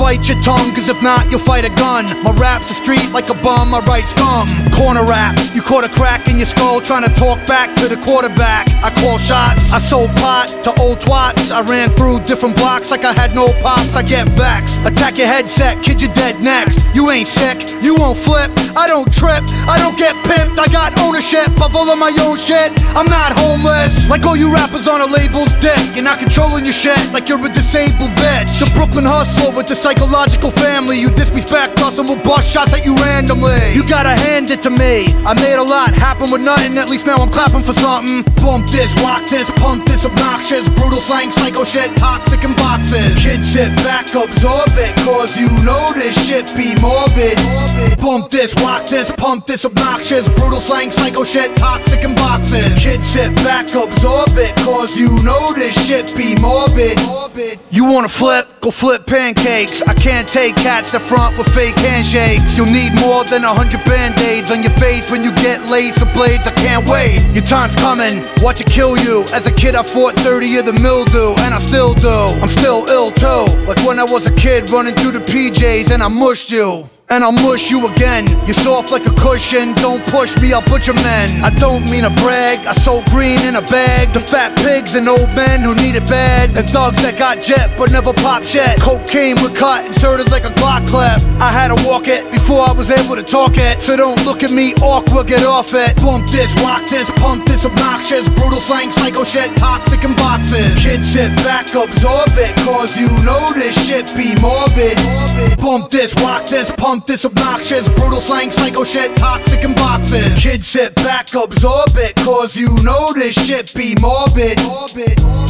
bite your tongue, cause if not, you'll fight a gun. My rap's the street like a bum, I write scum. Corner raps, you caught a crack in your skull trying to talk back to the quarterback. I call shots, I sold pot to old twats. I ran through different blocks like I had no pops, I get vexed. Attack your headset, kid, you're dead next. You ain't sick, you won't flip, I don't trip, I don't get pimped. I got ownership of all of my own shit, I'm not homeless. Like all you rappers on a label's dick, you're not controlling your shit like you're a disabled bitch. The Brooklyn hustler with the psychological family. You disrespect us and we'll bust shots at you randomly. You gotta hand it to me, I made a lot happen with nothing. At least now I'm clapping for something. Bump this, rock this, pump this, obnoxious, brutal slang, psycho shit, toxic in boxes. Kid, sit back, absorb it, cause you know this shit be morbid. Bump this, rock this, pump this, obnoxious, brutal slang, psycho shit, toxic in boxes. Kid, sit back, absorb it, cause you know this shit be morbid. You wanna flip? Go flip pancakes. I can't take cats to front with fake handshakes. You'll need more than 100 band-aids on your face when you get laser blades. I can't wait, your time's coming, watch it kill you. As a kid I fought 30 of the mildew, and I still do. I'm still ill too, like when I was a kid running through the PJs and I mushed you. And I'll mush you again. You're soft like a cushion, don't push me, I'll butcher men. I don't mean to brag, I sold green in a bag to fat pigs and old men who need it bad, and thugs that got jet but never pop shit. Cocaine with cut inserted like a Glock clip. I had to walk it before I was able to talk it, so don't look at me awkward, get off it. Bump this, rock this, pump this, obnoxious, brutal slang, psycho shit, toxic in boxes. Kid, sit back, absorb it, cause you know this shit be morbid. Bump this, rock this, pump this, obnoxious, brutal slang, psycho shit, toxic in boxes. Kid, sit back, absorb it, cause you know this shit be morbid.